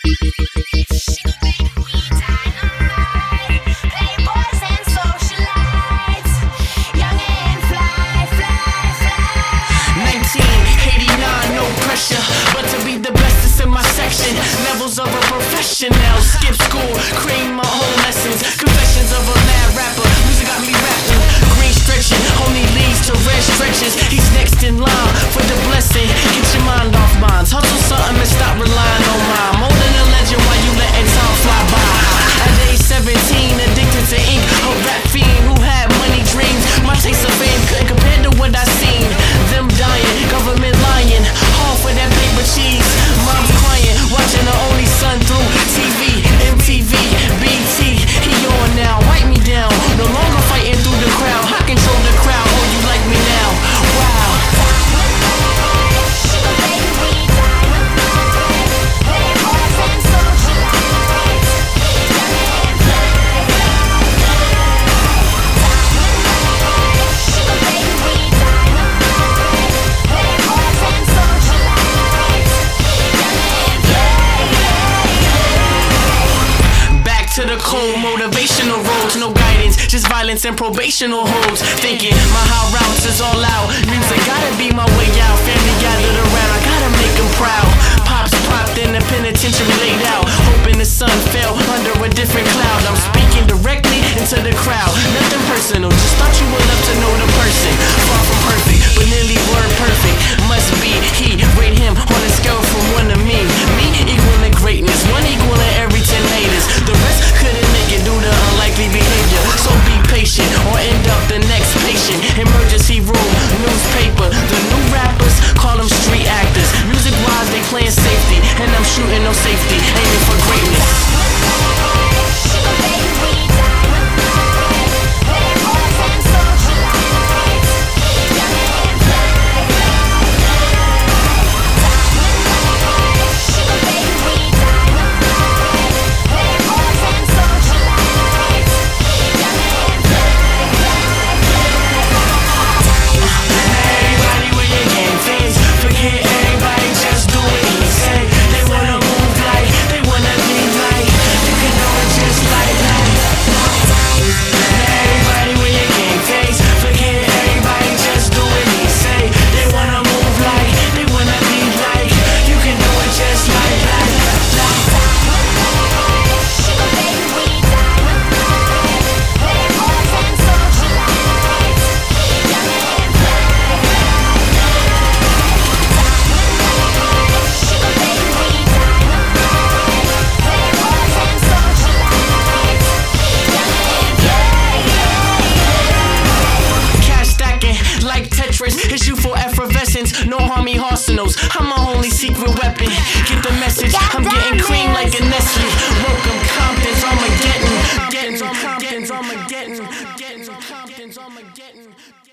Levels of a professional, skip school, create my own lessons. Confessions of a mad rapper, music got me rapping. Green stretching, only leads to red stretches. He's next in line for the blessing. Get your mind off minds, hustle something and stop relying on mine. More than a legend while you letting time fly by. At age 17, addicted to ink, a rap fiend who had money dreams. My taste of fame couldn't compare to what I seen. Them dying, government lying, all for that paper cheese. Mom's crying, watching her only son through TV, MTV, BT. He on now, wipe me down. No longer fighting through the crowd. I control the crowd. Oh, you like me now? Wow. To the cold motivational roads, no guidance, just violence and probational holds. Thinking my high routes is all out. Music gotta be my way out. Family gathered around, I gotta make them proud. Pops popped in the penitentiary laid out, hoping the sun fell under a different cloud. I'm speaking directly into the crowd, nothing personal, just thought you would love to know the person. Far from perfect, but nearly word perfect. Must be he, rate him on a scale from 1 to me. Me equal to greatness, 1 equal to every 10 haters. The rest couldn't make it due to unlikely behavior. So be patient or end up the next patient. Emergency room, newspaper. The new rappers call them street actors. Music wise they playing safety, and I'm shooting no safety, aiming for greatness. It's youthful effervescence, no harmy arsenals. I'm my only secret weapon. Get the message, I'm getting cream like a Nestle. Welcome Compton's Armageddon. Compton's Armageddon.